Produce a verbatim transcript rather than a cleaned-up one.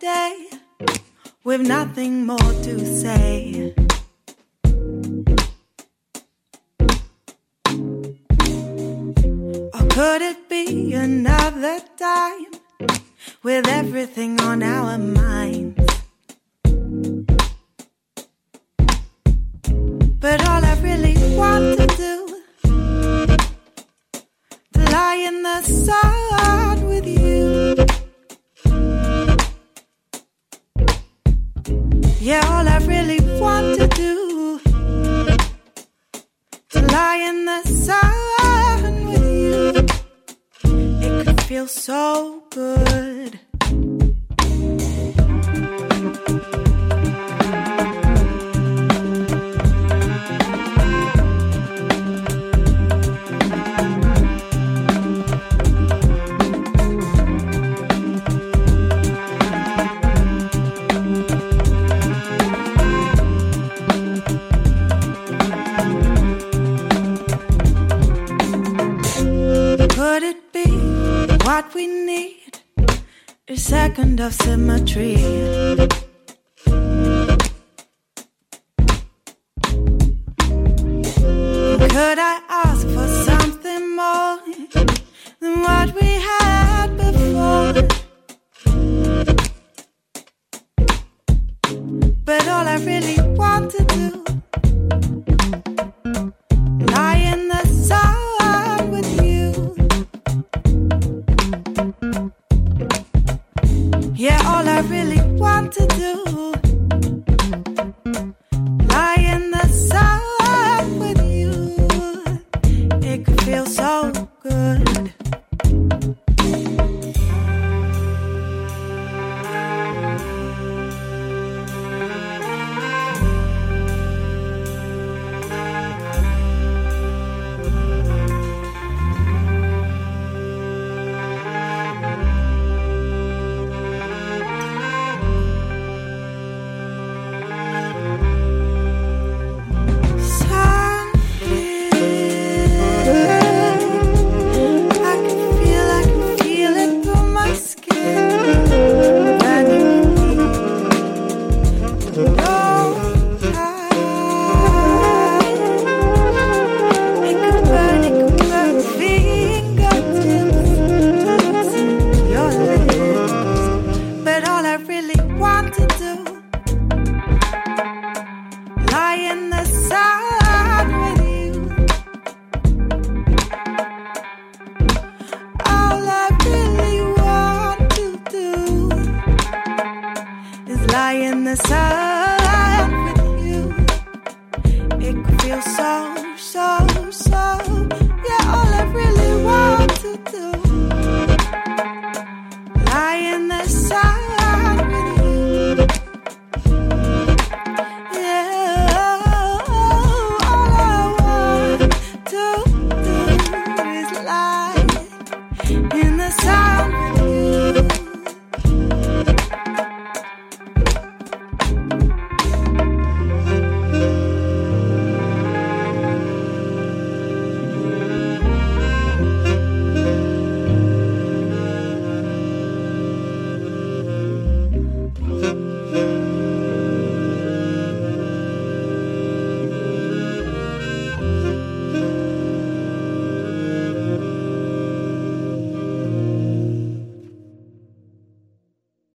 day with nothing more to say. Or could it be another time with everything on our minds? But all I really want to do, to lie in the sun with you. Yeah, all I really want to do, to lie in the sun with you. It could feel so good. Could it be what we need? A second of symmetry. Could I ask for something more than what we had before? But all I really want to do, lie in the sun with you. Yeah, all I really want to do, lie in the sun with you. It could feel so good. Lie in the sun.